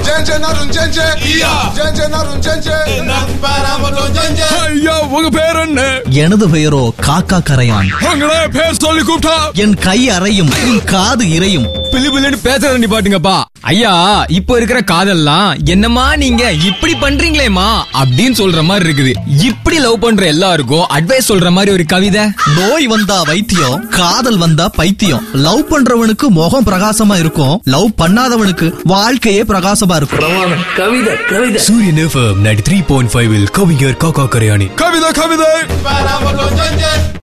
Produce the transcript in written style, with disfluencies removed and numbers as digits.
ஐயா உங்க பேர் என்ன? எனது பெயரோ காக்கா கரையான். உங்களே பேர் சொல்லி கூப்பிட்டா என் கை அறையும் காது இறையும். பிலிபிலின்னு பேசுற நீ பாட்டுங்கப்பா. ஐயா இப்ப இருக்கிற காதல்லாம் என்னமா நீங்க இப்படி பண்றீங்களேமா அப்படின்னு சொல்ற மாதிரி இருக்குது. இப்படி லவ் பண்ற எல்லாருக்கும் அட்வைஸ் சொல்ற மாதிரி ஒரு கவிதை. நோய் வந்தா வைத்தியம், காதல் வந்தா பைத்தியம். லவ் பண்றவனுக்கு முகம் பிரகாசமா இருக்கும், லவ் பண்ணாதவனுக்கு வாழ்க்கையே பிரகாசமா இருக்கும். கவிதை கவிதை. சூரியன் FM 93.5 கவிஞர் காக்கா கரையாணி. கவிதை